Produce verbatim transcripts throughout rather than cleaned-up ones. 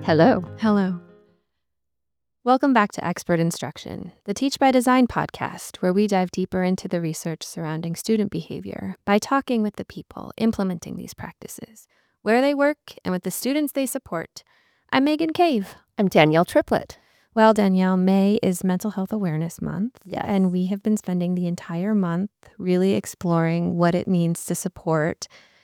Hello. Hello. Welcome back to Expert Instruction, the Teach by Design podcast, where we dive deeper into the research surrounding student behavior by talking with the people implementing these practices, where they work, and with the students they support. I'm Megan Cave. I'm Danielle Triplett. Well, Danielle, May is Mental Health Awareness Month, Yes. and we have been spending the entire month really exploring what it means to support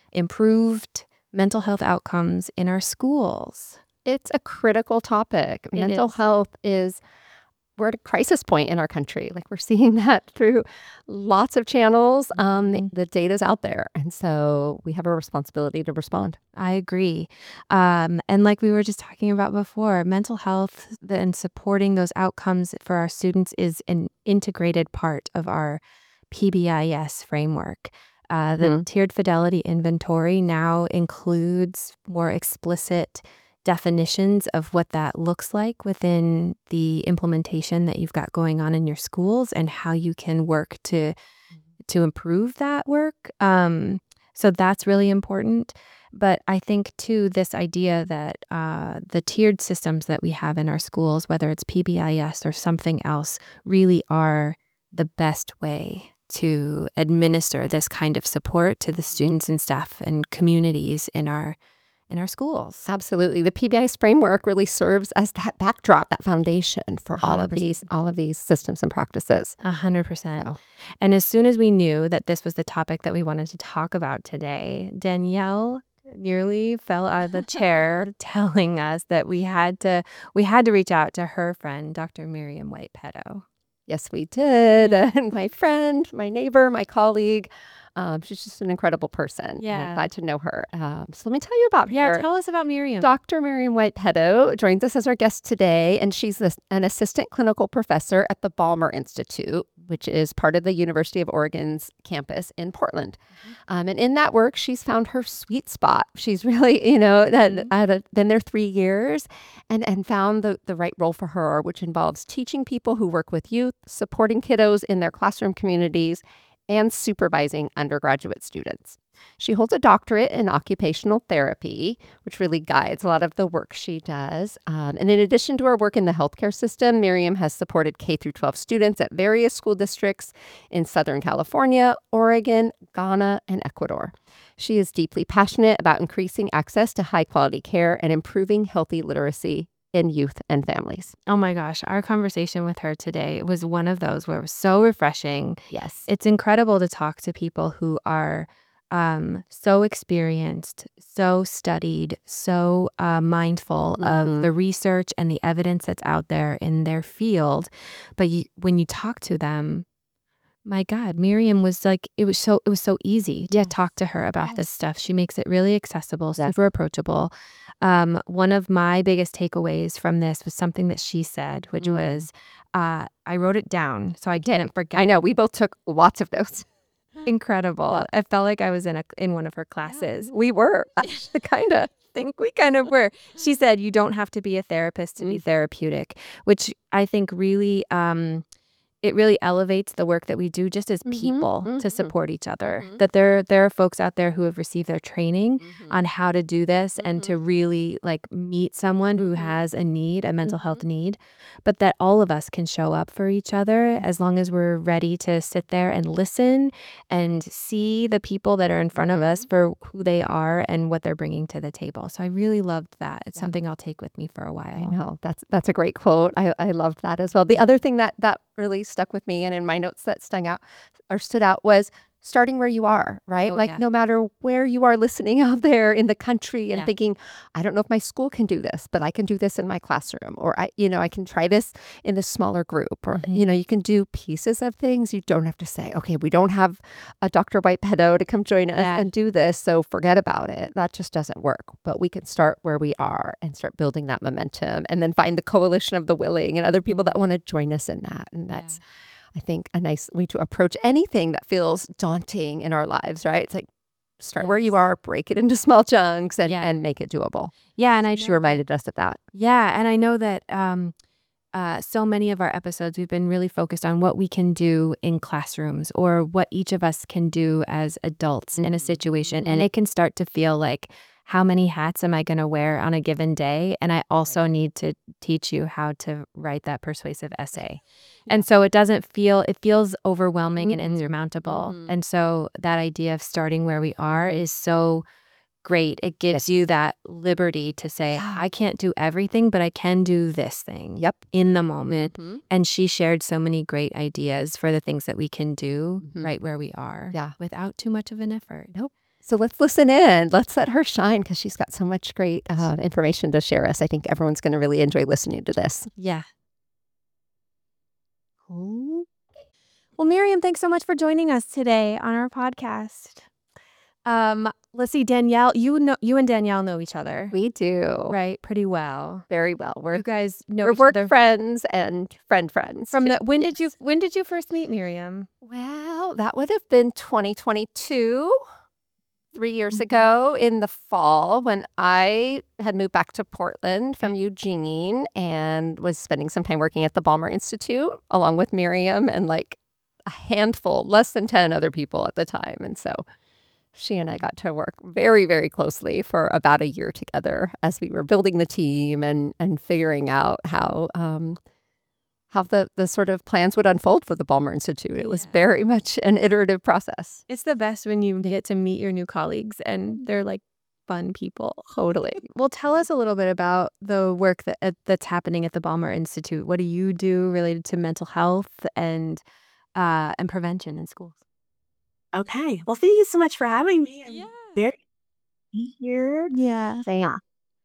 improved mental health outcomes in our schools. It's a critical topic. It Mental is. health is, we're at a crisis point in our country. Like we're seeing that through lots of channels. Um, Mhm. the data's out there. And so we have a responsibility to respond. I agree. Um, and like we were just talking about before, mental health and supporting those outcomes for our students is an integrated part of our P B I S framework. Uh, the Mhm. tiered fidelity inventory now includes more explicit definitions of what that looks like within the implementation that you've got going on in your schools and how you can work to to improve that work. Um, so that's really important. But I think, too, this idea that uh, the tiered systems that we have in our schools, whether it's P B I S or something else, really are the best way to administer this kind of support to the students and staff and communities in our in our schools. Absolutely. The P B I S framework really serves as that backdrop, that foundation for all of one hundred percent. these, all of these systems and practices. A hundred percent. So. And as soon as we knew that this was the topic that we wanted to talk about today, Danielle nearly fell out of the chair telling us that we had to we had to reach out to her friend, Doctor Miriam White-Peto. Yes, we did. And my friend, my neighbor, my colleague, um, she's just an incredible person. And Yeah. I'm glad to know her. Um, so let me tell you about Yeah, her. tell us about Miriam. Doctor Miriam White-Peto joins us as our guest today, and she's this, an assistant clinical professor at the Balmer Institute, which is part of the University of Oregon's campus in Portland. Um, and in that work, she's found her sweet spot. She's really, you know, that had been there three years and, and found the, the right role for her, which involves teaching people who work with youth, supporting kiddos in their classroom communities, and supervising undergraduate students. She holds a doctorate in occupational therapy, which really guides a lot of the work she does. Um, and in addition to her work in the healthcare system, Miriam has supported K through twelve students at various school districts in Southern California, Oregon, Ghana, and Ecuador. She is deeply passionate about increasing access to high-quality care and improving healthy literacy in youth and families. Oh my gosh, our conversation with her today was one of those where it was so refreshing. Yes. It's incredible to talk to people who are um, so experienced, so studied, so uh, mindful Mhm. of the research and the evidence that's out there in their field. But you, when you talk to them, my God, Miriam was like, it was so, it was so easy to Yes. talk to her about this Yes. stuff. She makes it really accessible, Yes. super approachable. Um, one of my biggest takeaways from this was something that she said, which Mm. was, uh, I wrote it down so I didn't forget. I know, we both took lots of notes. Incredible. I felt like I was in a in one of her classes. We were, kind of. I think we kind of were. She said, you don't have to be a therapist to be Mm. therapeutic, which I think really, um, it really elevates the work that we do just as Mhm, people to mhm, support each other. mhm. That there, there are folks out there who have received their training Mhm. on how to do this and to Mhm. really like meet someone who Mhm. has a need, a mental health Mhm. need, but that all of us can show up for each other as long as we're ready to sit there and listen and see the people that are in front of us for who they are and what they're bringing to the table. So I really loved that. It's Yeah. something I'll take with me for a I while. know, that's that's a great quote. I, I loved that as well. The other thing that that really stuck with me and in my notes that stung out or stood out was starting where you are, right? Oh, like yeah. no matter where you are listening out there in the country and Yeah. thinking, I don't know if my school can do this, but I can do this in my classroom, or I, you know, I can try this in this smaller group, or, Mhm. you know, you can do pieces of things. You don't have to say, okay, we don't have a Doctor White-Peto to come join us Yeah. and do this, so forget about it. That just doesn't work. But we can start where we are and start building that momentum and then find the coalition of the willing and other people that want to join us in that. And that's, I think, a nice way to approach anything that feels daunting in our lives, right? It's like, start where you Yes. are, break it into small chunks, and, Yeah. and make it doable. Yeah, and I She know reminded us of that. Yeah, and I know that um, uh, so many of our episodes, we've been really focused on what we can do in classrooms or what each of us can do as adults in a situation. And it can start to feel like, how many hats am I going to wear on a given day? And I also need to teach you how to write that persuasive essay. And so it doesn't feel, it feels overwhelming and Mhm. insurmountable. Mhm. And so that idea of starting where we are is so great. It gives you that liberty to say, Yeah. I can't do everything, but I can do this thing Yep. in the moment. Mhm. And she shared so many great ideas for the things that we can do Mhm. right where we are Yeah. without too much of an effort. Nope. So let's listen in. Let's let her shine because she's got so much great uh, information to share us. I think everyone's going to really enjoy listening to this. Yeah. Cool. Well, Miriam, thanks so much for joining us today on our podcast. Um, let's see, Danielle, you know, you and Danielle know each other, We do. right? Pretty well. Very well. We're You guys know we're each work other friends and friend friends. from too. the. When did you When did you first meet Miriam? Well, that would have been twenty twenty-two, three years Mhm. ago in the fall when I had moved back to Portland from Eugene and was spending some time working at the Balmer Institute along with Miriam and like a handful, less than ten other people at the time. And so she and I got to work very, very closely for about a year together as we were building the team and and figuring out how um, how the the sort of plans would unfold for the Balmer Institute. It was Yeah. very much an iterative process. It's the best when you get to meet your new colleagues and they're like fun people. Totally. Well, tell us a little bit about the work that uh, that's happening at the Balmer Institute. What do you do related to mental health and uh, and prevention in schools? Okay. Well, thank you so much for having me. I'm Yeah. very happy to be here. Yeah. Yeah.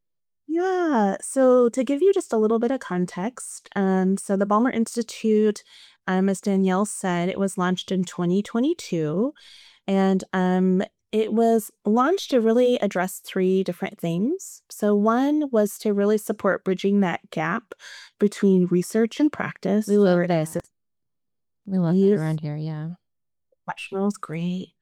Yeah. So to give you just a little bit of context, um, so the Balmer Institute, um, as Danielle said, it was launched in twenty twenty-two, and um, it was launched to really address three different things. So one was to really support bridging that gap between research and practice. We love for that. assist- We love Yes. that around here. Yeah. professionals. Great.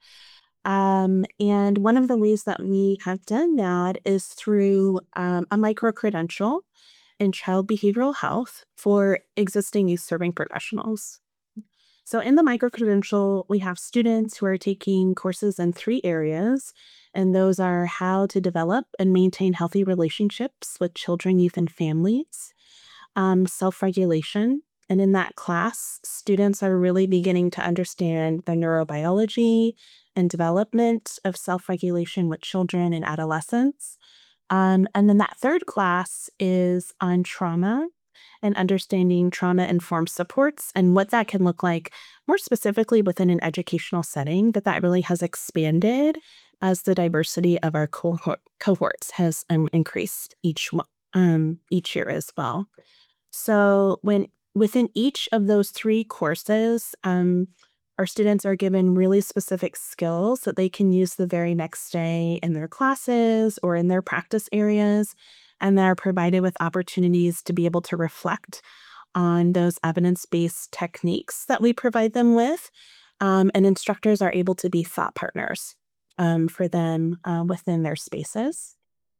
Um, and one of the ways that we have done that is through um, a micro credential in child behavioral health for existing youth serving professionals. So, in the micro credential, we have students who are taking courses in three areas, and those are how to develop and maintain healthy relationships with children, youth, and families, um, self regulation. And in that class, students are really beginning to understand the neurobiology and development of self regulation with children and adolescents. Um, and then that third class is on trauma and understanding trauma informed supports and what that can look like more specifically within an educational setting, that that really has expanded as the diversity of our cohort, cohorts has um, increased each mo- um, each year as well. So when within each of those three courses, um, our students are given really specific skills that they can use the very next day in their classes or in their practice areas, and they're provided with opportunities to be able to reflect on those evidence-based techniques that we provide them with. Um, and instructors are able to be thought partners um, for them uh, within their spaces.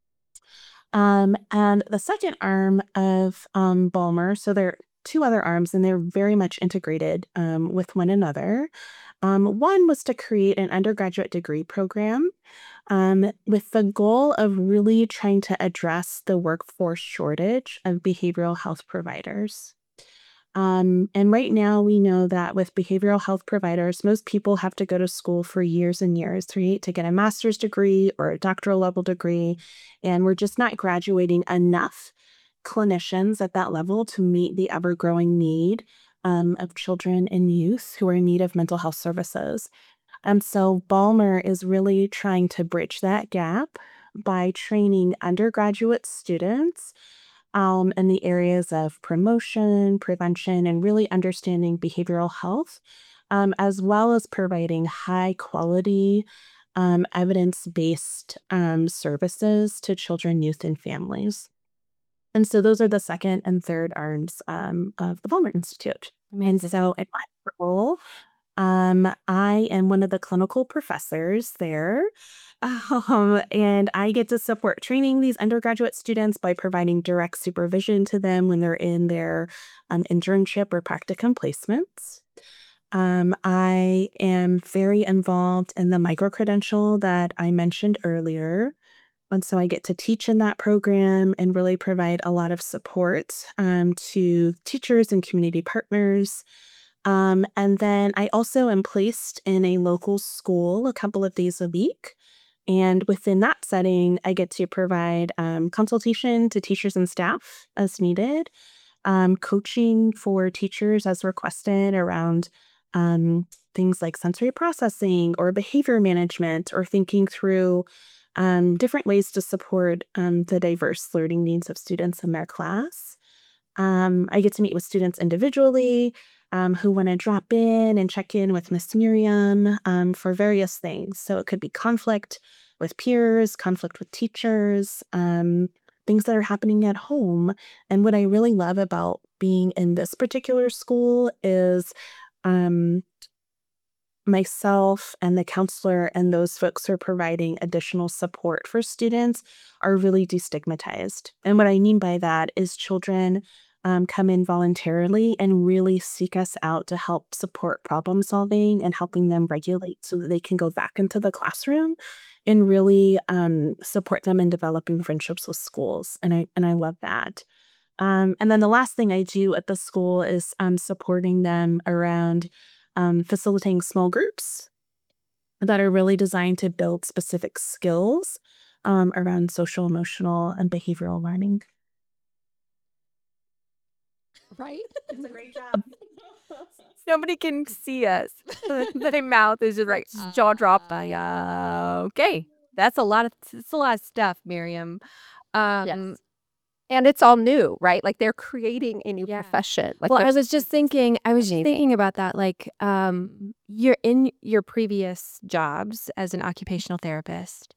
Um, and the second arm of um, Balmer, so there are two other arms, and they're very much integrated um, with one another. Um, one was to create an undergraduate degree program um, with the goal of really trying to address the workforce shortage of behavioral health providers. Um, and right now, we know that with behavioral health providers, most people have to go to school for years and years, right, to get a master's degree or a doctoral level degree. And we're just not graduating enough clinicians at that level to meet the ever growing need um, of children and youth who are in need of mental health services. And so Balmer is really trying to bridge that gap by training undergraduate students um, in the areas of promotion, prevention, and really understanding behavioral health, um, as well as providing high quality, um, evidence based um, services to children, youth, and families. And so those are the second and third arms um, of the Balmer Institute. And so in my role, um, I am one of the clinical professors there. Um, and I get to support training these undergraduate students by providing direct supervision to them when they're in their um, internship or practicum placements. Um, I am very involved in the micro credential that I mentioned earlier. And so I get to teach in that program and really provide a lot of support um, to teachers and community partners. Um, and then I also am placed in a local school a couple of days a week. And within that setting, I get to provide um, consultation to teachers and staff as needed, um, coaching for teachers as requested around um, things like sensory processing or behavior management, or thinking through um, different ways to support um, the diverse learning needs of students in their class. Um, I get to meet with students individually um, who want to drop in and check in with Miss Miriam um, for various things. So it could be conflict with peers, conflict with teachers, um, things that are happening at home. And what I really love about being in this particular school is um, myself and the counselor and those folks who are providing additional support for students are really destigmatized. And what I mean by that is children um, come in voluntarily and really seek us out to help support problem solving and helping them regulate so that they can go back into the classroom and really um, support them in developing friendships with schools. And I and I love that. Um, and then the last thing I do at the school is um, supporting them around um, facilitating small groups that are really designed to build specific skills um, around social, emotional, and behavioral learning. Right? It's a great job. Nobody can see us. My mouth is just like jaw dropped. Like, uh, okay, that's a lot of it's a lot of stuff, Miriam. Um, Yes. And it's all new, right? Like they're creating a new Yeah. profession. Like well, I there's- was just thinking. I was just amazing. thinking about that. Like, um, you're in your previous jobs as an occupational therapist.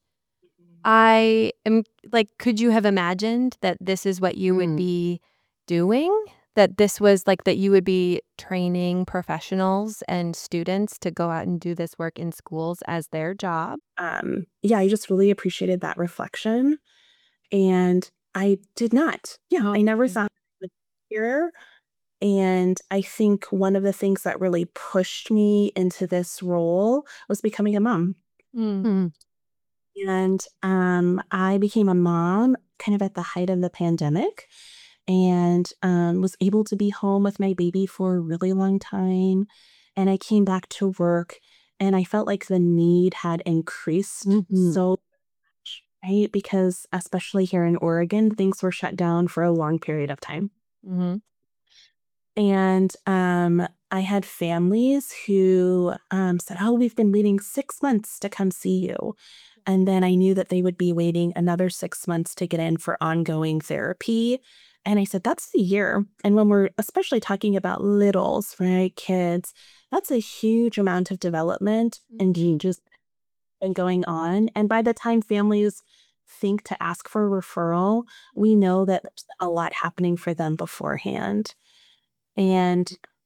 I am like, could you have imagined that this is what you would Mm. be doing? That this was like that you would be training professionals and students to go out and do this work in schools as their job? Um, yeah, I just really appreciated that reflection. And I did not. Yeah, I never Okay. thought I would be here. And I think one of the things that really pushed me into this role was becoming a mom. Mm. Mm. And um, I became a mom kind of at the height of the pandemic, and um, was able to be home with my baby for a really long time. And I came back to work, and I felt like the need had increased Mhm. so much, right? Because especially here in Oregon, things were shut down for a long period of time. Hmm. And um, I had families who um, said, "Oh, we've been waiting six months to come see you." And then I knew that they would be waiting another six months to get in for ongoing therapy. And I said, that's a year. And when we're especially talking about littles, right, kids, that's a huge amount of development and just and going on. And by the time families think to ask for a referral, we know that there's a lot happening for them beforehand. And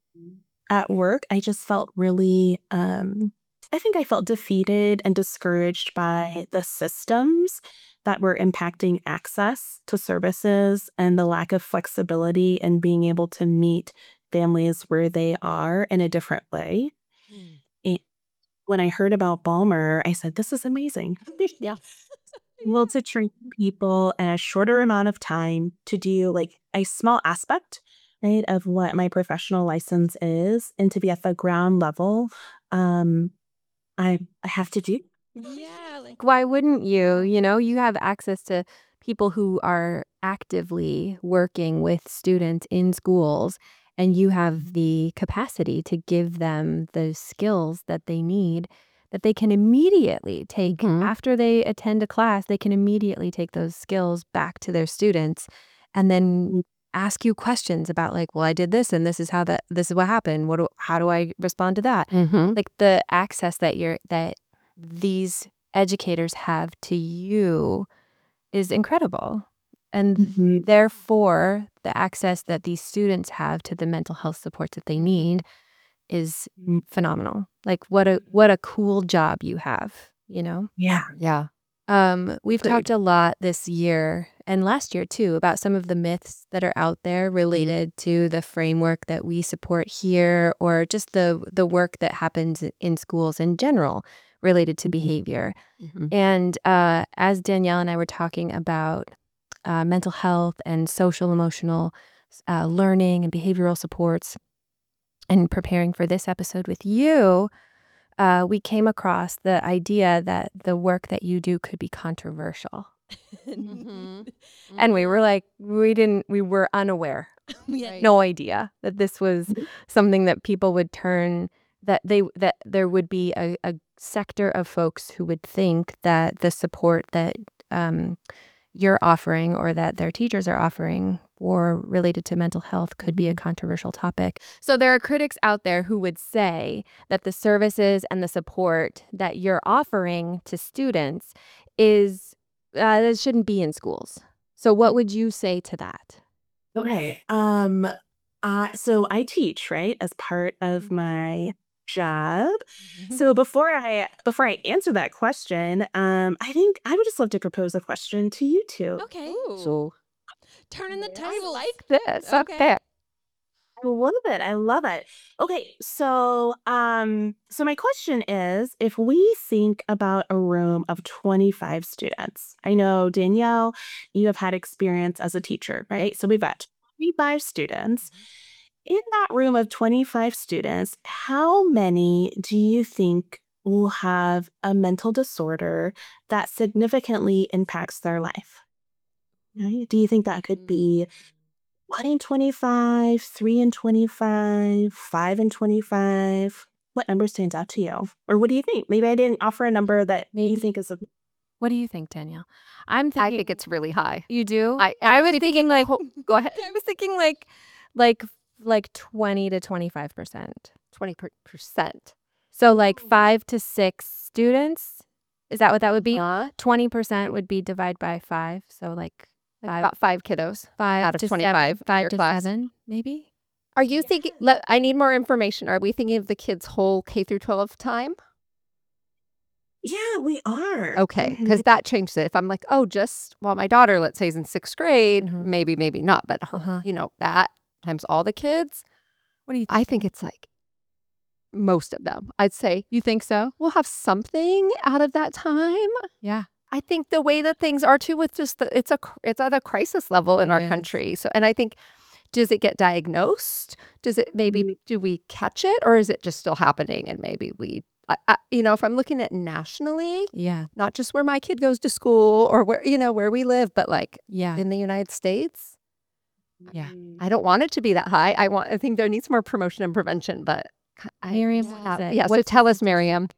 at work, I just felt really, um, I think I felt defeated and discouraged by the systems that were impacting access to services and the lack of flexibility and being able to meet families where they are in a different way. And when I heard about Balmer, I said, this is amazing. Yeah. Able to train people in a shorter amount of time to do like a small aspect, right, of what my professional license is, and to be at the ground level. Um, I I have to do. Yeah, like why wouldn't you? You know, you have access to people who are actively working with students in schools, and you have the capacity to give them the skills that they need that they can immediately take Mhm. after they attend a class. They can immediately take those skills back to their students and then ask you questions about like, well, I did this and this is how that this is what happened. What do, how do I respond to that? Mm-hmm. Like the access that you're that these educators have to you is incredible. And Mhm. therefore, the access that these students have to the mental health support that they need is Mm. phenomenal. Like what a what a cool job you have, you know? Yeah. Yeah. Um, we've But- talked a lot this year and last year too about some of the myths that are out there related to the framework that we support here or just the the work that happens in schools in general related to behavior. Mhm. And uh, as Danielle and I were talking about uh, mental health and social emotional uh, learning and behavioral supports and preparing for this episode with you, uh, we came across the idea that the work that you do could be controversial. Mhm. And we were like, we didn't, we were unaware. We had Right. no idea that this was something that people would turn, that they, that there would be a, a sector of folks who would think that the support that um, you're offering or that their teachers are offering or related to mental health could be a controversial topic. So there are critics out there who would say that the services and the support that you're offering to students is uh, it shouldn't be in schools. So what would you say to that? Okay. Um, uh, so I teach, right, as part of my job. So before I before I answer that question, um, I think I would just love to propose a question to you two. Okay. Ooh. Turning the I tables. like this. Okay. Okay. I love it. I love it. Okay, so um, so my question is, if we think about a room of twenty-five students, I know Danielle, you have had experience as a teacher, right? So we've got twenty-five students. In that room of twenty-five students, how many do you think will have a mental disorder that significantly impacts their life? Right? Do you think that could be one in twenty-five, three in twenty-five, five in twenty-five? What number stands out to you? Or what do you think? Maybe I didn't offer a number that you Maybe. think is a What do you think, Danielle? I'm I thinking think it's really high. you do. I I was thinking like ho- go ahead. I was thinking like, like, like twenty to twenty-five percent. twenty percent. So like five to six students. Is that what that would be? Uh, Twenty percent would be divide by five. So like five, about five kiddos. five out of to twenty-five seven, five your to class. seven, maybe. Are you thinking let I need more information. Are we thinking of the kids' whole K through twelve time? Yeah, we are. Okay, because that changes it. If I'm like, oh, just well, my daughter, let's say, is in sixth grade, Mhm. maybe, maybe not, but her, Uh-huh. you know, that times all the kids, What do you? I think it's like most of them. I'd say You think so? we'll have something out of that time. Yeah. I think the way that things are too with just the it's a cr- it's at a crisis level in It our is. country. So, and I think, does it get diagnosed? Does it maybe do we catch it, or is it just still happening? And maybe we, I, I, you know, if I'm looking at nationally, Yeah. not just where my kid goes to school or where you know where we live, but like Yeah. in the United States, Yeah. I don't want it to be that high. I want. I think there needs more promotion and prevention. But I, Miriam, yeah, what is it? yeah. So What- tell us, Miriam.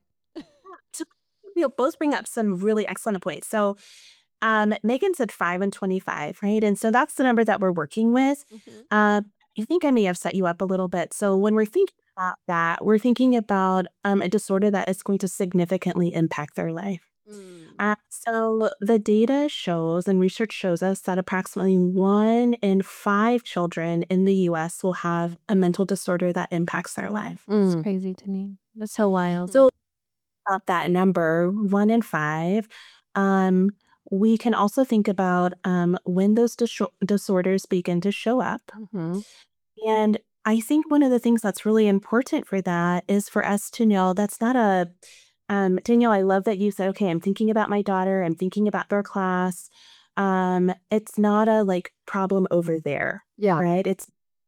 So you'll both bring up some really excellent points. So um, Megan said five and twenty-five, right? And so that's the number that we're working with. Uh, I think I may have set you up a little bit. So when we're thinking about that, we're thinking about um, a disorder that is going to significantly impact their life. Uh, so the data shows and research shows us that approximately one in five children in the U S will have a mental disorder that impacts their life. It's Mm. crazy to me. That's so wild. So about that number, one in five, um, we can also think about um, when those dis- disorders begin to show up. Mhm. And I think one of the things that's really important for that is for us to know that's not a, um, Danielle, I love that you said, okay, I'm thinking about my daughter, I'm thinking about their class. Um, it's not a like problem over there, Yeah. right? It's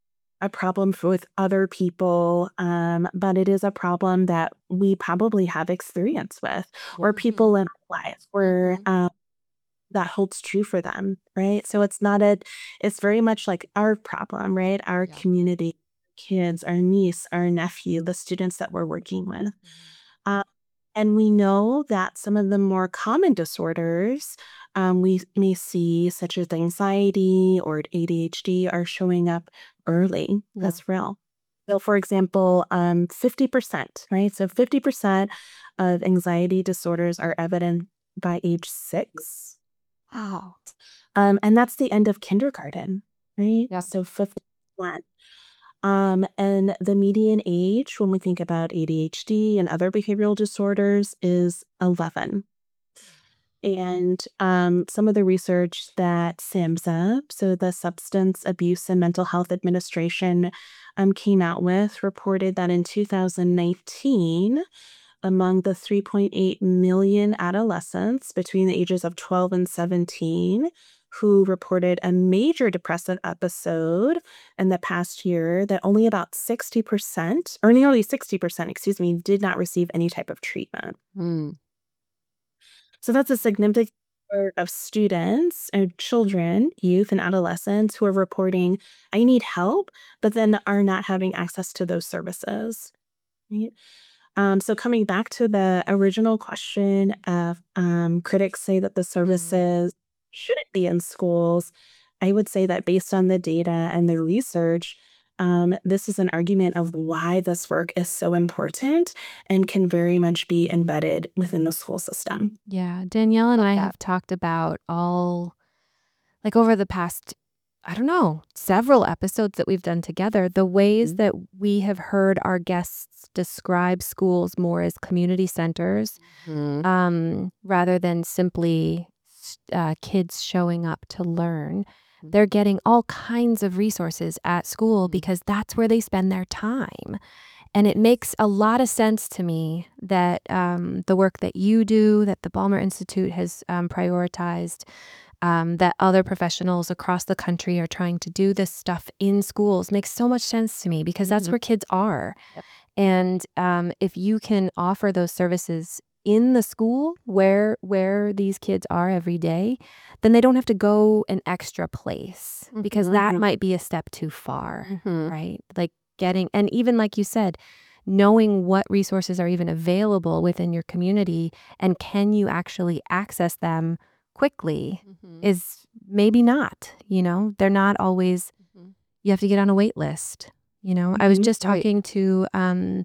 a problem f- with other people, um, but it is a problem that we probably have experience with, or people in our lives where um, that holds true for them, right? So it's not a, it's very much like our problem, right? Our Yeah. community, kids, our niece, our nephew, the students that we're working with. Uh, and we know that some of the more common disorders um, we may see, such as anxiety or A D H D, are showing up early. Yeah. That's real. So, for example, um, fifty percent, right? So, fifty percent of anxiety disorders are evident by age six. Wow. Um, and that's the end of kindergarten, right? Yeah. So, fifty percent. Um, and the median age when we think about A D H D and other behavioral disorders is eleven. And um, some of the research that SAMHSA, so the Substance Abuse and Mental Health Administration, um, came out with reported that in two thousand nineteen, among the three point eight million adolescents between the ages of twelve and seventeen who reported a major depressive episode in the past year, that only about sixty percent, or nearly sixty percent, excuse me, did not receive any type of treatment. Mm. So that's a significant number of students and children, youth, and adolescents who are reporting, I need help, but then are not having access to those services. Right? Um, so coming back to the original question of um, critics say that the services shouldn't be in schools, I would say that based on the data and the research, um, this is an argument of why this work is so important and can very much be embedded within the school system. Yeah, Danielle and I Yeah. have talked about all, like over the past, I don't know, several episodes that we've done together, the ways that we have heard our guests describe schools more as community centers, Mhm. um, rather than simply uh, kids showing up to learn. Mhm. They're getting all kinds of resources at school Mhm. because that's where they spend their time. And it makes a lot of sense to me that um, the work that you do, that the Balmer Institute has um, prioritized, um, that other professionals across the country are trying to do this stuff in schools makes so much sense to me because that's Mhm. where kids are. Yep. And um, if you can offer those services in the school where where these kids are every day, then they don't have to go an extra place because Mhm. that might be a step too far, Mhm. right? Like getting, and even like you said, knowing what resources are even available within your community and can you actually access them quickly Mhm. is maybe not, you know, they're not always, Mhm. you have to get on a wait list. You know, I was Mhm. just Right. talking to um,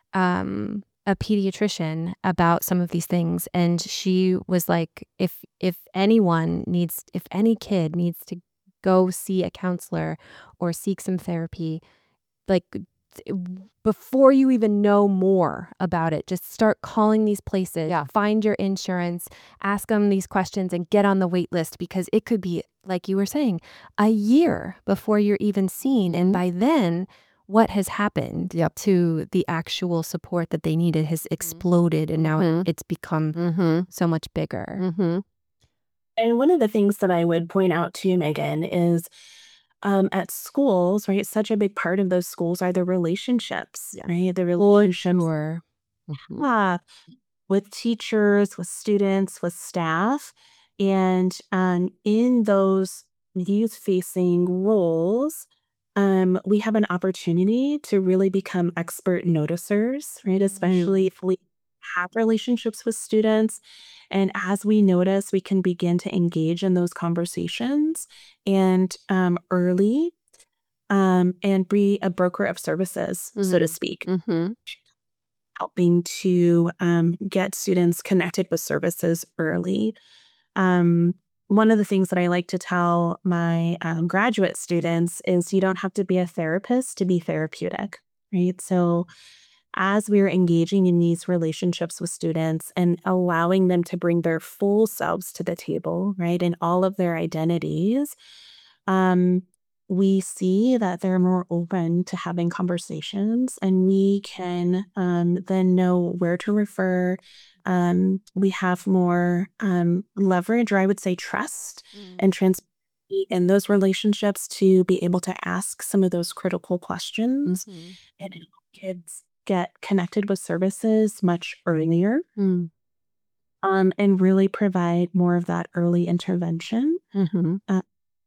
um, a pediatrician about some of these things, and she was like, if if anyone needs, if any kid needs to go see a counselor or seek some therapy, like th- before you even know more about it, just start calling these places, Yeah. find your insurance, ask them these questions and get on the wait list because it could be, like you were saying, a year before you're even seen. And Mhm. by then, what has happened Yep. to the actual support that they needed has exploded and now Mhm. it's become Mhm. so much bigger. Mhm. And one of the things that I would point out to you, Megan, is um, at schools, right? Such a big part of those schools are the relationships, Yeah. right? The relationships Sure. Mhm. uh, with teachers, with students, with staff. And um, in those youth facing roles, um, we have an opportunity to really become expert noticers, right? Especially if we have relationships with students. And as we notice, we can begin to engage in those conversations and um, early um, and be a broker of services, so to Mhm. speak, Mhm. helping to um, get students connected with services early. Um, one of the things that I like to tell my um, graduate students is you don't have to be a therapist to be therapeutic, right? So as we're engaging in these relationships with students and allowing them to bring their full selves to the table, right, and all of their identities, um, we see that they're more open to having conversations and we can um, then know where to refer. Um, we have more um, leverage, or I would say trust and transparency in those relationships to be able to ask some of those critical questions Mhm. and help kids get connected with services much earlier, Mm. um, and really provide more of that early intervention. Mhm. Uh,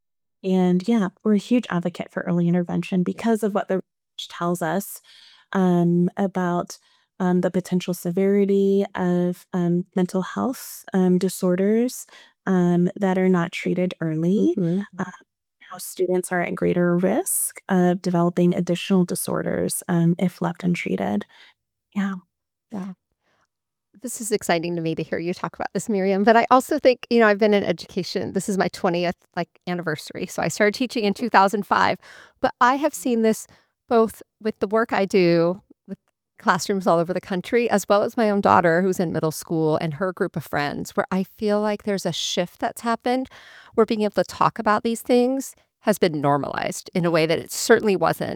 and yeah, we're a huge advocate for early intervention because of what the research tells us um, about um, the potential severity of um, mental health um, disorders um, that are not treated early. Mhm. Uh, how students are at greater risk of developing additional disorders um, if left untreated. Yeah. Yeah. This is exciting to me to hear you talk about this, Miriam. But I also think, you know, I've been in education. This is my twentieth like anniversary. So I started teaching in two thousand five. But I have seen this both with the work I do with classrooms all over the country, as well as my own daughter who's in middle school and her group of friends, where I feel like there's a shift that's happened where being able to talk about these things has been normalized in a way that it certainly wasn't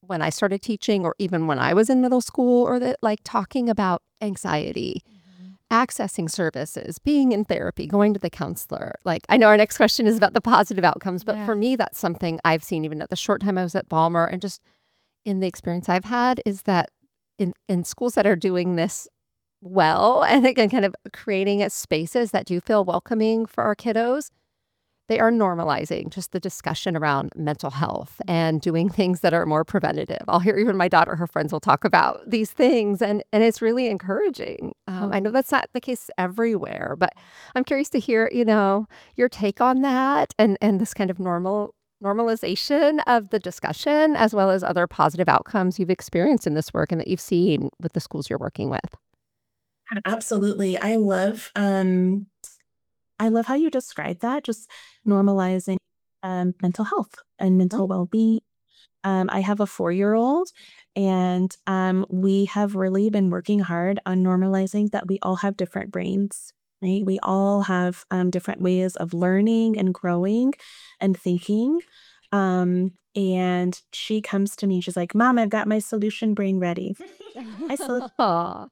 when I started teaching or even when I was in middle school, or that like talking about anxiety, accessing services, being in therapy, going to the counselor. Like, I know our next question is about the positive outcomes, but Yeah. for me, that's something I've seen even at the short time I was at Balmer and just in the experience I've had is that in, in schools that are doing this well, and again, kind of creating a spaces that do feel welcoming for our kiddos, they are normalizing just the discussion around mental health and doing things that are more preventative. I'll hear even my daughter, her friends will talk about these things, and and it's really encouraging. Um, I know that's not the case everywhere, but I'm curious to hear, you know, your take on that and and this kind of normal normalization of the discussion, as well as other positive outcomes you've experienced in this work and that you've seen with the schools you're working with. Absolutely. I love um I love how you describe that, just normalizing um mental health and mental well-being. Um, I have a four-year-old, and um, we have really been working hard on normalizing that we all have different brains, right? We all have um, different ways of learning and growing and thinking. Um, and she comes to me, she's like, Mom, I've got my solution brain ready. I still Aw.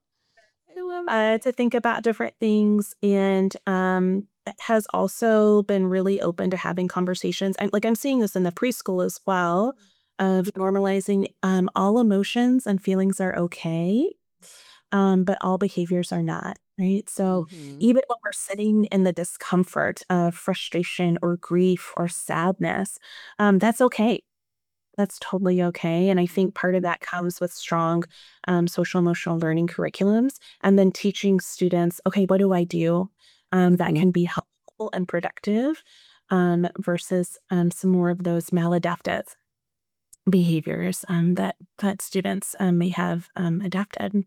uh, to think about different things, and um, has also been really open to having conversations. And like I'm seeing this in the preschool as well, of normalizing um, all emotions and feelings are okay, um, but all behaviors are not. Right. So Mhm. even when we're sitting in the discomfort of frustration or grief or sadness, um, that's okay. That's totally okay. And I think part of that comes with strong um, social emotional learning curriculums and then teaching students, okay, what do I do um, that Mhm. can be helpful and productive um, versus um, some more of those maladaptive behaviors um, that, that students um, may have um, adapted.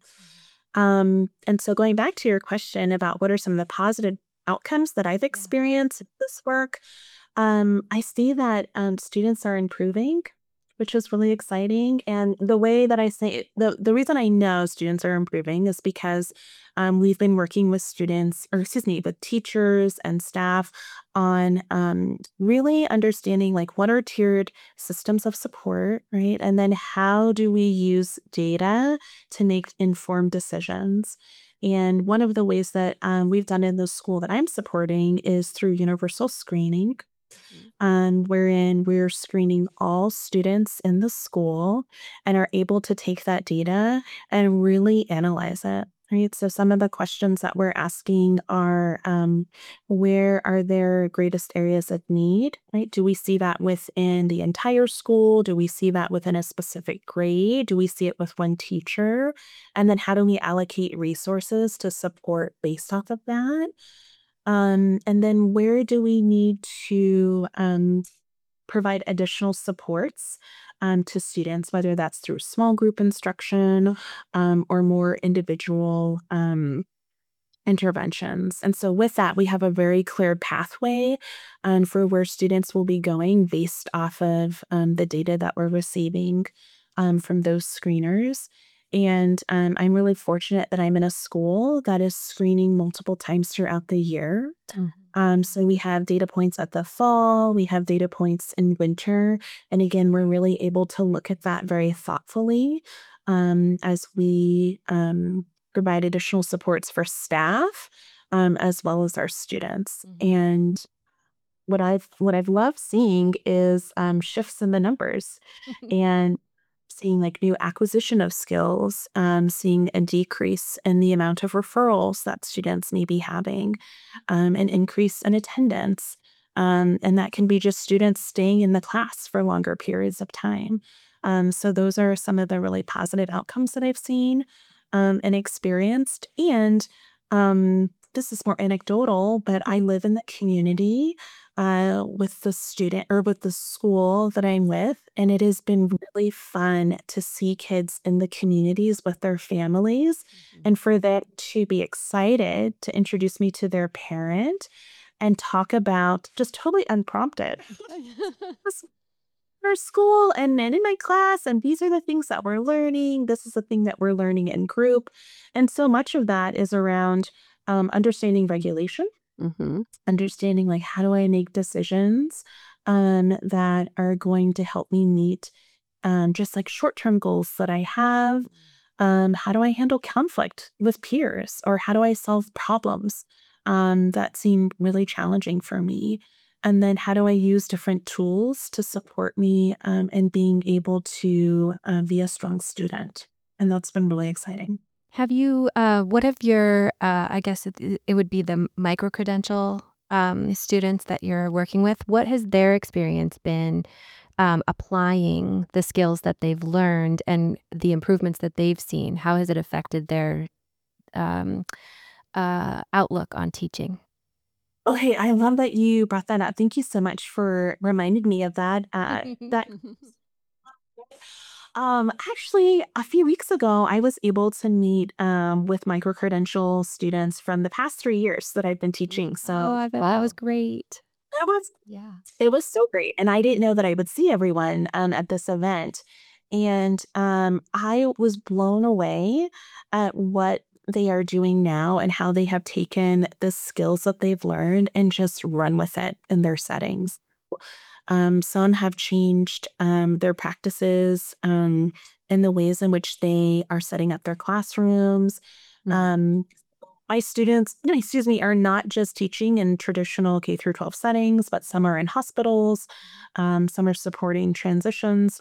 Um, and so going back to your question about what are some of the positive outcomes that I've experienced in this work, um, I see that um, students are improving, which is really exciting. And the way that I say it, the, the reason I know students are improving is because um, we've been working with students, or excuse me, with teachers and staff on um, really understanding like what are tiered systems of support, right? And then how do we use data to make informed decisions? And one of the ways that um, we've done in the school that I'm supporting is through universal screening, um, wherein we're screening all students in the school and are able to take that data and really analyze it. Right. So some of the questions that we're asking are um, where are their greatest areas of need? Right. Do we see that within the entire school? Do we see that within a specific grade? Do we see it with one teacher? And then how do we allocate resources to support based off of that? Um, and then where do we need to um, provide additional supports um, to students, whether that's through small group instruction um, or more individual um, interventions. And so, with that, we have a very clear pathway um, for where students will be going based off of um, the data that we're receiving um, from those screeners. And um, I'm really fortunate that I'm in a school that is screening multiple times throughout the year. Um, so we have data points at the fall, we have data points in winter. And again, we're really able to look at that very thoughtfully um, as we um, provide additional supports for staff um, as well as our students. And what I've what I've loved seeing is um, shifts in the numbers and seeing like new acquisition of skills, um, seeing a decrease in the amount of referrals that students may be having, um, an increase in attendance. Um, and that can be just students staying in the class for longer periods of time. Um, so those are some of the really positive outcomes that I've seen um, and experienced. And um, this is more anecdotal, but I live in the community uh, with the student or with the school that I'm with. And it has been really fun to see kids in the communities with their families and for them to be excited to introduce me to their parent and talk about just totally unprompted. This is our school and then in my class, and these are the things that we're learning. This is the thing that we're learning in group. And so much of that is around um, understanding regulation, Mhm. understanding like how do I make decisions um, that are going to help me meet um, just like short-term goals that I have. Um, how do I handle conflict with peers, or how do I solve problems um, that seem really challenging for me? And then how do I use different tools to support me um, in being able to uh, be a strong student? And that's been really exciting. Have you, uh, what have your, uh, I guess it, it would be the micro credential um, students that you're working with? What has their experience been um, applying the skills that they've learned and the improvements that they've seen? How has it affected their um, uh, outlook on teaching? Okay, I love that you brought that up. Thank you so much for reminding me of that. Uh, that Um, actually, a few weeks ago, I was able to meet um, with micro-credential students from the past three years that I've been teaching. Oh, So I bet that was Wow. great. it was Yeah. it was so great, and I didn't know that I would see everyone um, at this event, and um, I was blown away at what they are doing now and how they have taken the skills that they've learned and just run with it in their settings. Um, some have changed um, their practices um, and the ways in which they are setting up their classrooms. Mhm. Um, my students, no, excuse me, are not just teaching in traditional K through twelve settings, but some are in hospitals. Um, some are supporting transitions.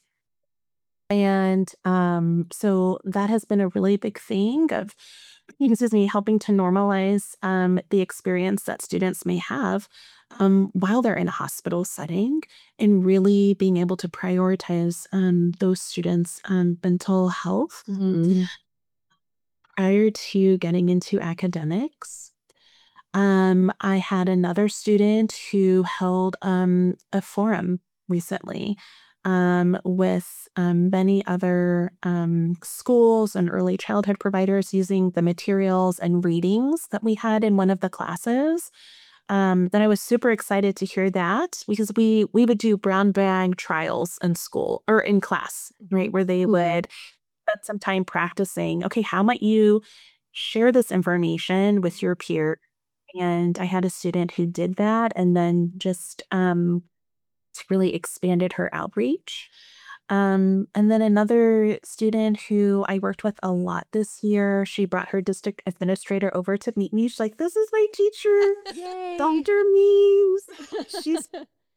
And um, so that has been a really big thing of, excuse me, helping to normalize um, the experience that students may have um, while they're in a hospital setting, and really being able to prioritize um, those students' um, mental health Mhm. prior to getting into academics. Um, I had another student who held um, a forum recently um, with um, many other um, schools and early childhood providers using the materials and readings that we had in one of the classes. Um, then I was super excited to hear that, because we we would do brown bag trials in school or in class, right, where they Mhm. would spend some time practicing. Okay, how might you share this information with your peer? And I had a student who did that, and then just um, really expanded her outreach. Um, and then another student who I worked with a lot this year, she brought her district administrator over to meet me. She's like, "This is my teacher, Yay. doctor Muse." She's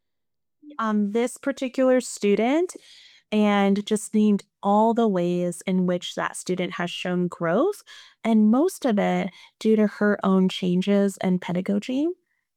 um this particular student, and just named all the ways in which that student has shown growth, and most of it due to her own changes in pedagogy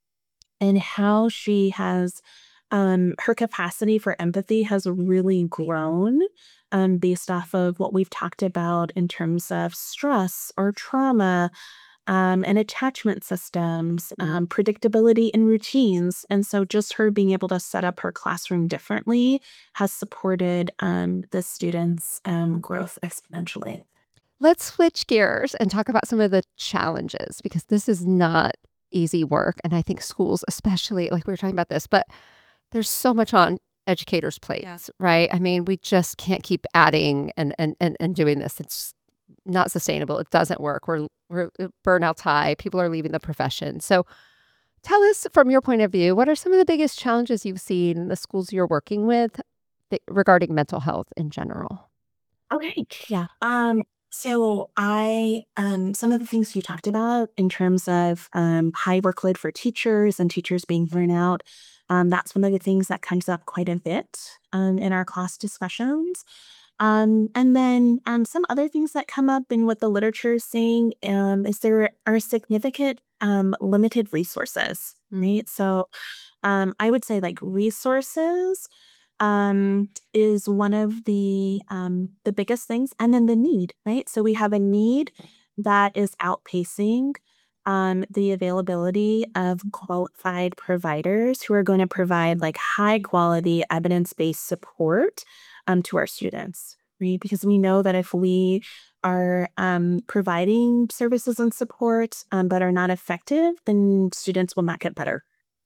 and how she has um, her capacity for empathy has really grown um, based off of what we've talked about in terms of stress or trauma um, and attachment systems, Mhm. um, predictability and routines. And so just her being able to set up her classroom differently has supported um, the students' um, growth exponentially. Let's switch gears and talk about some of the challenges, because this is not easy work. And I think schools, especially, like we were talking about this, but there's so much on educators' Yeah. plates, right? I mean, we just can't keep adding and and and, and doing this. It's not sustainable. It doesn't work. We're we're uh, burnout's high. People are leaving the profession. So tell us, from your point of view, what are some of the biggest challenges you've seen in the schools you're working with that, regarding mental health in general? Okay. Yeah. Um, so I um some of the things you talked about in terms of um high workload for teachers and teachers being burnt out, um, that's one of the things that comes up quite a bit um in our class discussions. Um, and then um some other things that come up in what the literature is saying um is there are significant um limited resources, right? So um, I would say like resources um, is one of the um, the biggest things, and then the need, right? So we have a need that is outpacing um, the availability of qualified providers who are going to provide like high quality evidence based support um, to our students, right? Because we know that if we are um, providing services and support um, but are not effective, then students will not get better.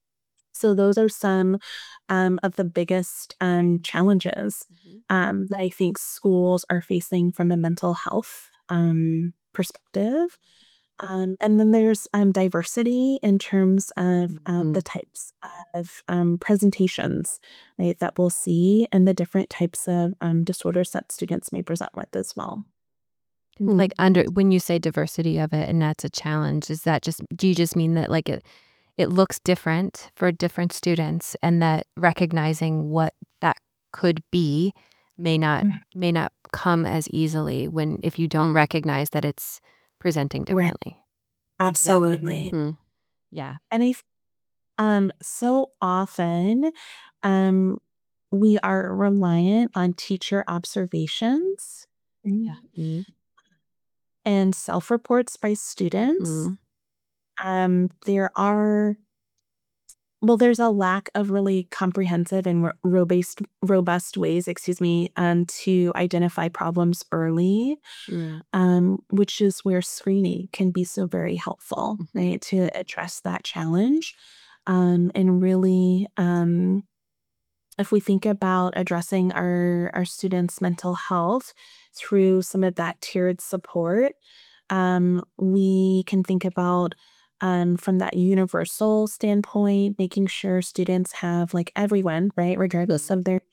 So those are some um, of the biggest um, challenges Mhm. um, that I think schools are facing from a mental health um, perspective. Um, and then there's um, diversity in terms of um, the types of um, presentations, right, that we'll see and the different types of um, disorders that students may present with as well. Like under when you say diversity of it and that's a challenge, is that just do you just mean that like it it looks different for different students and that recognizing what that could be may not Mm. may not come as easily when if you don't recognize that it's presenting Right. differently. Absolutely. Mm. Yeah. And I, f- um, so often, um, we are reliant on teacher observations Yeah. Mm. and self-reports by students. Mm. Um, there are Well, there's a lack of really comprehensive and ro- robust robust ways, excuse me, um, to identify problems early, Mm. um, which is where screening can be so very helpful, right, to address that challenge. Um, and really, um, if we think about addressing our our students' mental health through some of that tiered support, um, we can think about um, from that universal standpoint, making sure students have like everyone, right, regardless of their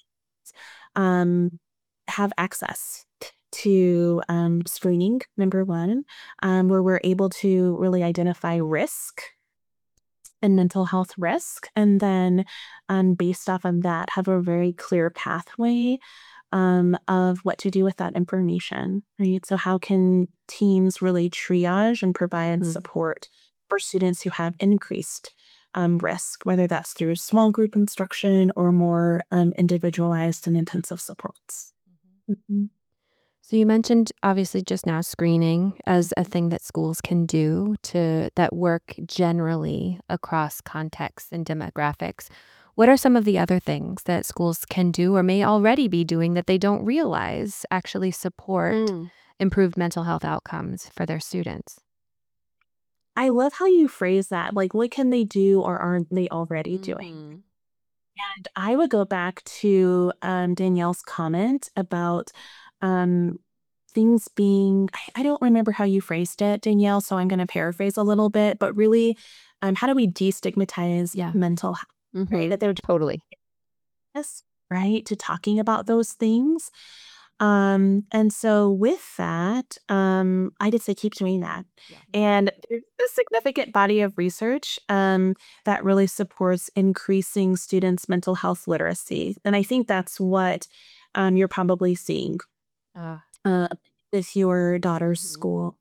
um, have access to um, screening. Number one, um, where we're able to really identify risk and mental health risk, and then um, based off of that, have a very clear pathway um, of what to do with that information, right? So, how can teams really triage and provide Mm. support for students who have increased um, risk, whether that's through small group instruction or more um, individualized and intensive supports? Mhm. So you mentioned obviously just now screening as a thing that schools can do to that work generally across contexts and demographics. What are some of the other things that schools can do or may already be doing that they don't realize actually support Mm. improved mental health outcomes for their students? I love how you phrase that. Like, what can they do or aren't they already doing? Mhm. And I would go back to um, Danielle's comment about um, things being, I, I don't remember how you phrased it, Danielle, so I'm going to paraphrase a little bit, but really, um, how do we destigmatize Yeah. mental health, right? Mhm. That they're Totally. just, right, to talking about those things. Um, and so with that, um, I did say keep doing that. Yeah. And there's a significant body of research um, that really supports increasing students' mental health literacy. And I think that's what um, you're probably seeing Uh, uh, with your daughter's Mhm. school.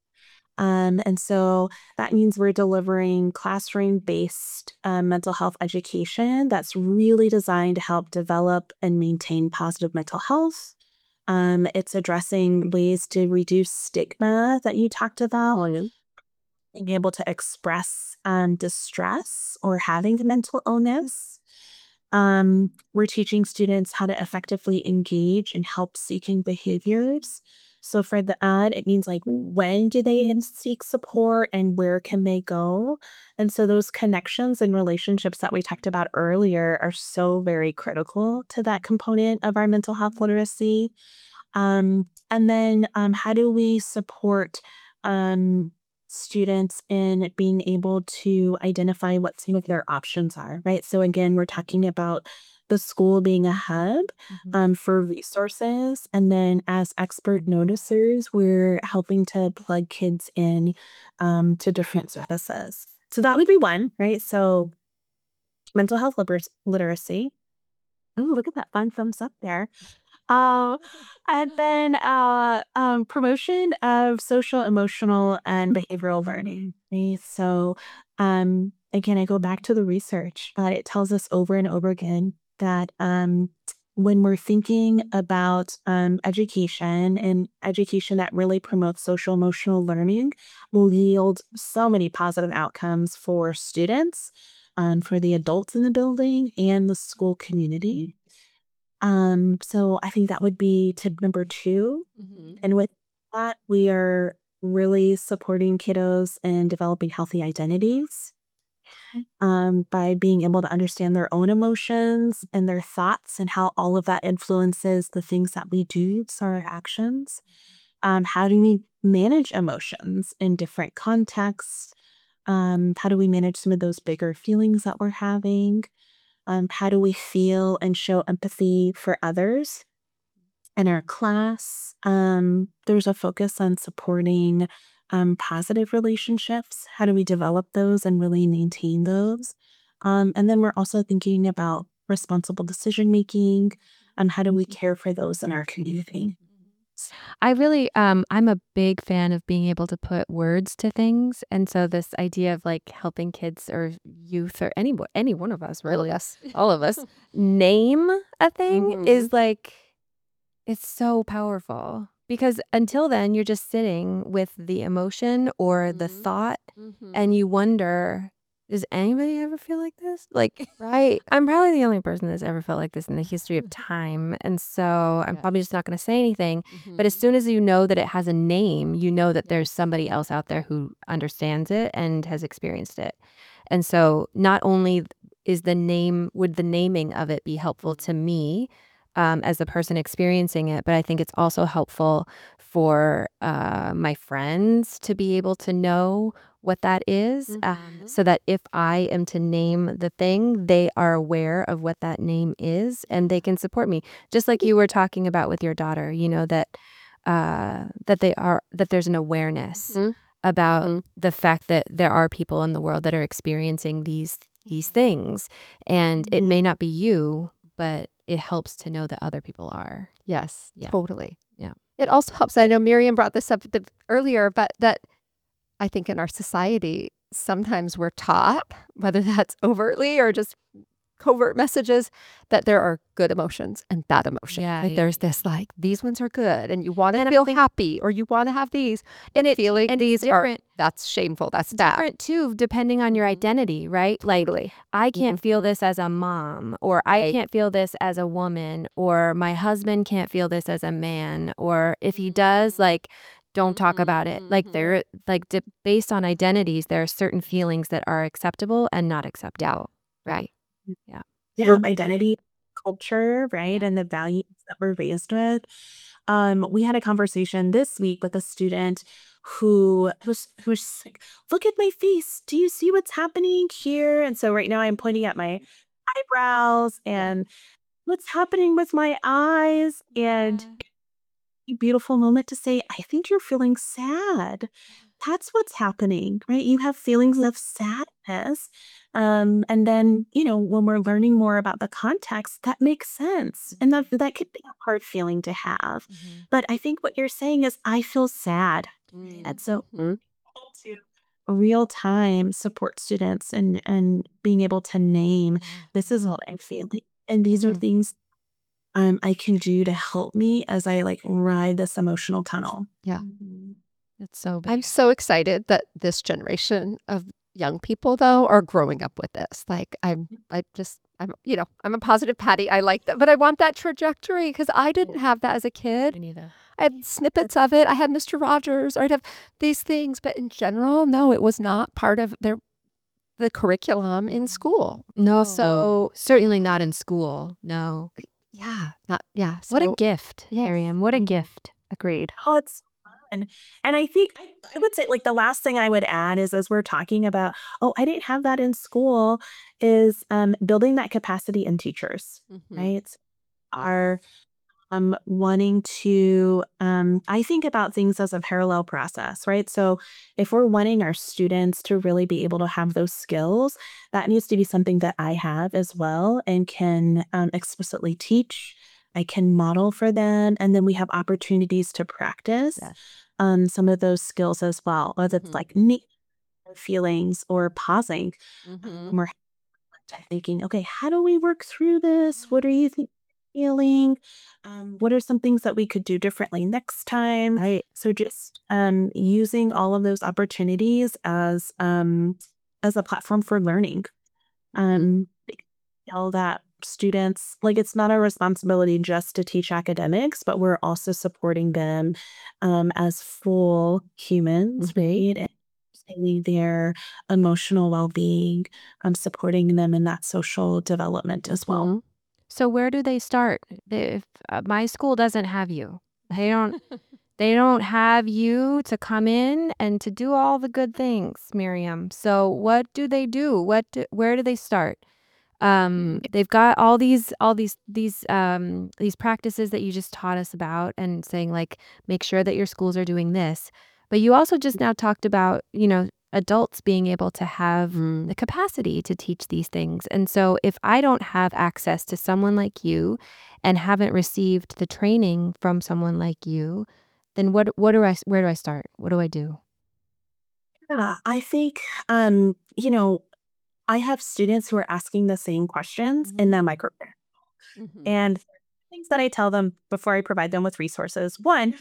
Um, and so that means we're delivering classroom based um, mental health education that's really designed to help develop and maintain positive mental health. Um, it's addressing ways to reduce stigma that you talked about, being able to express um, distress or having mental illness. Um, we're teaching students how to effectively engage in help seeking behaviors. So for the ad, it means like when do they seek support and where can they go? And so those connections and relationships that we talked about earlier are so very critical to that component of our mental health literacy. Um, and then um, how do we support um, students in being able to identify what some of their options are, right? So again, we're talking about the school being a hub um, for resources. And then as expert noticers, we're helping to plug kids in um, to different services. So that would be one, right? So mental health liber- literacy. Oh, look at that fun thumbs up there. Uh, and then uh, um, promotion of social, emotional, and behavioral learning. Right? So, um, again, I go back to the research. Uh, it tells us over and over again that um, when we're thinking about um, education and education that really promotes social, emotional learning, will yield so many positive outcomes for students, um, for the adults in the building, and the school community. Um, so I think that would be tip number two. Mhm. And with that, we are really supporting kiddos in developing healthy identities um, by being able to understand their own emotions and their thoughts and how all of that influences the things that we do, so our actions. Um, how do we manage emotions in different contexts? Um, how do we manage some of those bigger feelings that we're having? Um, how do we feel and show empathy for others in our class? Um, there's a focus on supporting um, positive relationships. How do we develop those and really maintain those? Um, and then we're also thinking about responsible decision making and how do we care for those in our community. I really, um, I'm a big fan of being able to put words to things. And so this idea of like helping kids or youth or any, any one of us, really, Yes. all of us, name a thing Mhm. is like, it's so powerful because until then you're just sitting with the emotion or the Mhm. thought Mhm. and you wonder, does anybody ever feel like this? Like, Right. I'm probably the only person that's ever felt like this in the history of time. And so I'm Yeah. probably just not going to say anything. Mhm. But as soon as you know that it has a name, you know that there's somebody else out there who understands it and has experienced it. And so not only is the name, would the naming of it be helpful to me um, as the person experiencing it, but I think it's also helpful for uh, my friends to be able to know what that is, um, Mhm. so that if I am to name the thing, they are aware of what that name is and they can support me. Just like you were talking about with your daughter, you know, that uh, that they are that there's an awareness Mhm. about Mhm. the fact that there are people in the world that are experiencing these these things, and it may not be you, but it helps to know that other people are. Yes, Yeah. totally. Yeah. It also helps. I know Miriam brought this up the, earlier, but that I think in our society, sometimes we're taught, whether that's overtly or just covert messages, that there are good emotions and bad emotions. Yeah, Like yeah, there's this like, these ones are good and you want to And I feel think- happy or you want to have these. And it- feeling and these different- are, that's shameful. That's bad. different too, depending on your Mhm. identity, right? Like, Totally. I can't Mhm. feel this as a mom, or I Right. can't feel this as a woman, or my husband can't feel this as a man, or if he does, like, don't talk about it. Like, Mhm. there, like, di- based on identities, there are certain feelings that are acceptable and not acceptable. Right. Yeah, identity, culture, right? And the values that we're raised with. Um, we had a conversation this week with a student who was who was just like, look at my face. Do you see what's happening here? And so right now I'm pointing at my eyebrows and what's happening with my eyes. And a beautiful moment to say, I think you're feeling sad. That's what's happening, right? You have feelings of sadness. Um, and then, you know, when we're learning more about the context, that makes sense. And that that could be a hard feeling to have. But I think what you're saying is, I feel sad. And so Mhm. to real time support students and and being able to name, this is what I'm feeling. And these are Mhm. things um, I can do to help me as I like ride this emotional tunnel. Yeah. It's so big. I'm so excited that this generation of young people though are growing up with this. Like I'm I just I'm you know, I'm a positive Patty. I like that, but I want that trajectory because I didn't have that as a kid. Me neither. I had snippets of it. I had Mister Rogers or I'd have these things, but in general, no, it was not part of their the curriculum in school. No, So certainly not in school. No. yeah, not yeah. What a so- gift, Yes. Miriam. What a Mhm. gift. Agreed. Oh, it's fun. And I think I, I would say like the last thing I would add is as we're talking about, oh, I didn't have that in school, is um building that capacity in teachers, Mhm. right? Are um wanting to um I think about things as a parallel process, right? So if we're wanting our students to really be able to have those skills, that needs to be something that I have as well and can um, explicitly teach. I can model for them, and then we have opportunities to practice Yes. um, some of those skills as well, whether it's Mhm. like neat feelings or pausing. Mhm. We're thinking, okay, how do we work through this? What are you think- feeling? Um, what are some things that we could do differently next time? Right. So just um, using all of those opportunities as um, as a platform for learning. Um, tell that students like it's not our responsibility just to teach academics, but we're also supporting them um, as full humans, Mhm. right? And sustaining their emotional well-being, um, supporting them in that social development as well. Mhm. So where do they start? If uh, my school doesn't have you, they don't. They don't have you to come in and to do all the good things, Miriam. So what do they do? What do, where do they start? Um, they've got all these all these these um these practices that you just taught us about and saying like make sure that your schools are doing this. But you also just now talked about, you know, adults being able to have Mm. the capacity to teach these things. And so if I don't have access to someone like you and haven't received the training from someone like you, then what what do I where do I start? What do I do? Yeah, I think, um, you know, I have students who are asking the same questions in the micro. Mhm. And things that I tell them before I provide them with resources. One,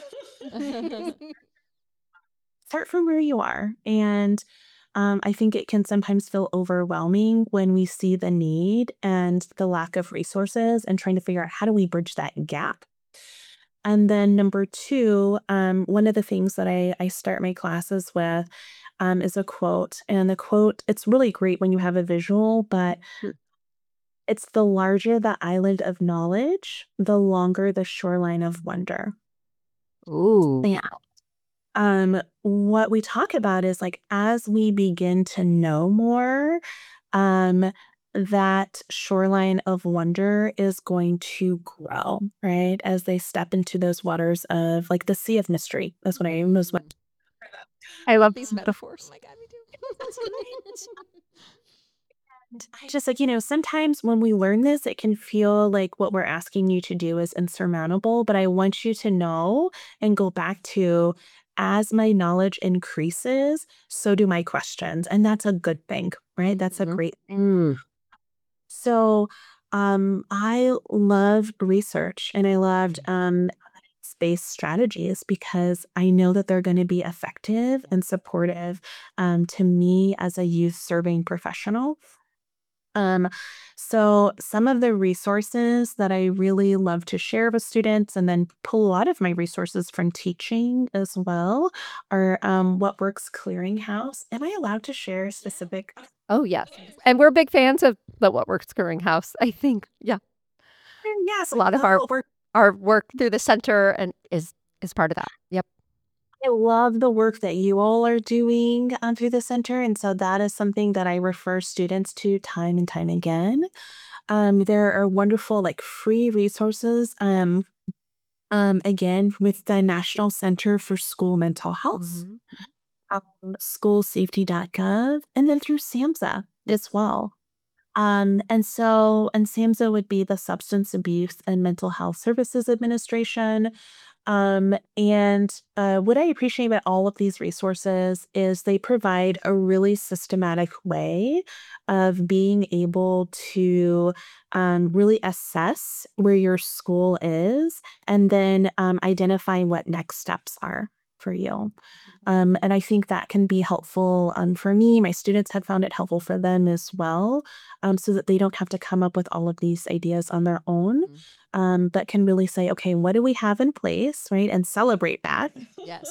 start from where you are. And um, I think it can sometimes feel overwhelming when we see the need and the lack of resources and trying to figure out how do we bridge that gap. And then number two, um, one of the things that I, I start my classes with um, is a quote. And the quote, it's really great when you have a visual, but it's the larger the island of knowledge, the longer the shoreline of wonder. Ooh. Yeah. Um, what we talk about is like as we begin to know more, um, that shoreline of wonder is going to grow, right? As they step into those waters of like the sea of mystery. That's what I most want. I love these metaphors. my God, me too. That's great. I just like, you know, sometimes when we learn this, it can feel like what we're asking you to do is insurmountable. But I want you to know and go back to as my knowledge increases, so do my questions. And that's a good thing, right? That's a Mhm. great thing. Mm. So um, I love research and I loved um, space strategies because I know that they're going to be effective and supportive um, to me as a youth serving professional. Um, so some of the resources that I really love to share with students and then pull a lot of my resources from teaching as well are um, What Works Clearinghouse. Am I allowed to share specific? Oh, yes. And we're big fans of the What Works Clearinghouse, I think. Yeah. Yes, A I lot of love our What Works. our work through the center and is is part of that. Yep. I love the work that you all are doing um, through the center. And so that is something that I refer students to time and time again. Um, there are wonderful, like free resources. Um, um, again, with the National Center for School Mental Health, Mhm. um, school safety dot gov, and then through SAMHSA as well. Um, and so, and SAMHSA would be the Substance Abuse and Mental Health Services Administration. Um, and uh, what I appreciate about all of these resources is they provide a really systematic way of being able to um, really assess where your school is and then um, identify what next steps are for you. Um, and I think that can be helpful um, for me. My students have found it helpful for them as well, um, so that they don't have to come up with all of these ideas on their own, Mhm. um, but can really say, okay, what do we have in place, right? And celebrate that. Yes.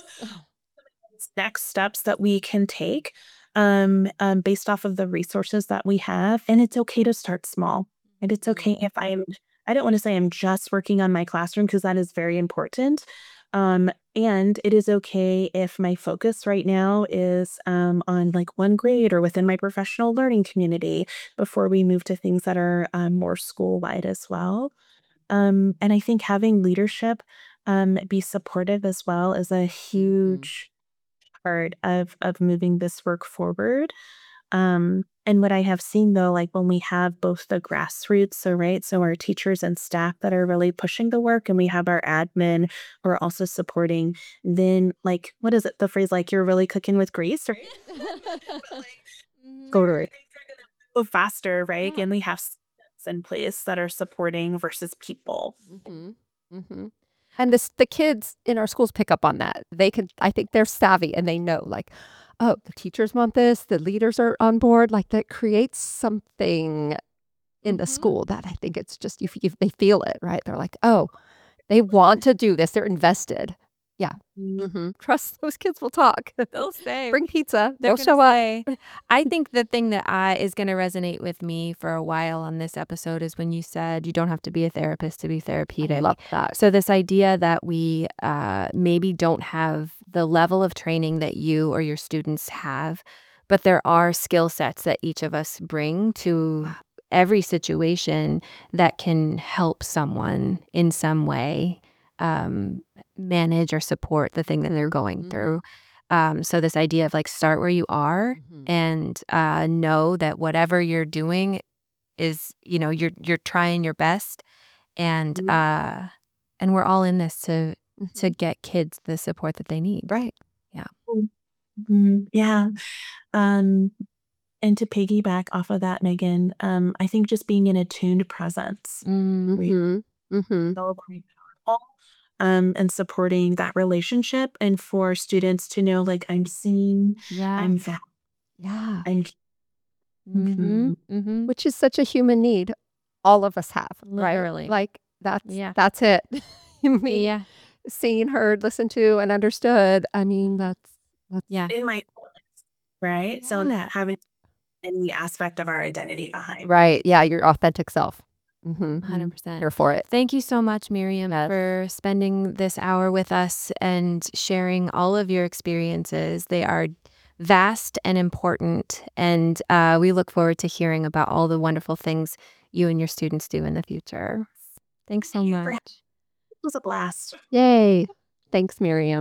Next steps that we can take um, um, based off of the resources that we have. And it's okay to start small. And it's okay if I'm, I don't want to say I'm just working on my classroom because that is very important. Um, and it is okay if my focus right now is um, on like one grade or within my professional learning community before we move to things that are um, more school wide as well. Um, and I think having leadership um, be supportive as well is a huge part of of moving this work forward. Um, and what I have seen though, like when we have both the grassroots, so right, so our teachers and staff that are really pushing the work, and we have our admin who are also supporting, then like what is it? The phrase like you're really cooking with grease, right? Go to it. Go faster, right? Yeah. And we have systems in place that are supporting versus people. Mhm. Mhm. And this the kids in our schools pick up on that. They can I think they're savvy and they know like, oh, the teachers want this, the leaders are on board. Like that creates something in the Mhm. school that I think it's just you, f- you they feel it, right? They're like, oh, they want to do this. They're invested. Mhm. Trust those kids will talk. They'll say. Bring pizza. They're They'll gonna show up. say. I think the thing that I is going to resonate with me for a while on this episode is when you said you don't have to be a therapist to be I therapeutic. love that. So this idea that we uh, maybe don't have the level of training that you or your students have, but there are skill sets that each of us bring to every situation that can help someone in some way um, manage or support the thing that they're going Mhm. through. Um, so this idea of like start where you are Mhm. and uh, know that whatever you're doing is, you know, you're you're trying your best, and Mhm. uh, and we're all in this to to Mhm. get kids the support that they need. Right. Mhm. Yeah. Um, and to piggyback off of that, Megan, um, I think just being an attuned presence, Mm, we Mhm. Mhm. so quite powerful, um, and supporting that relationship, and for students to know, like, I'm seen, yeah. I'm valued, Yeah. I'm Mm-hmm. Mhm. Mm-hmm. Which is such a human need all of us have, right? Literally. Like that's Yeah. that's it. Me Yeah. seen, heard, listened to, and understood. I mean, that's that's Yeah. in my fullness, right? So Yeah. not having any aspect of our identity behind. right. Yeah, your authentic self. Mhm. one hundred percent. Here for it. Thank you so much, Miriam, Yes. for spending this hour with us and sharing all of your experiences. They are vast and important, and uh, we look forward to hearing about all the wonderful things you and your students do in the future. Thanks so Thank you for- much. It was a blast. Yay. Thanks, Miriam.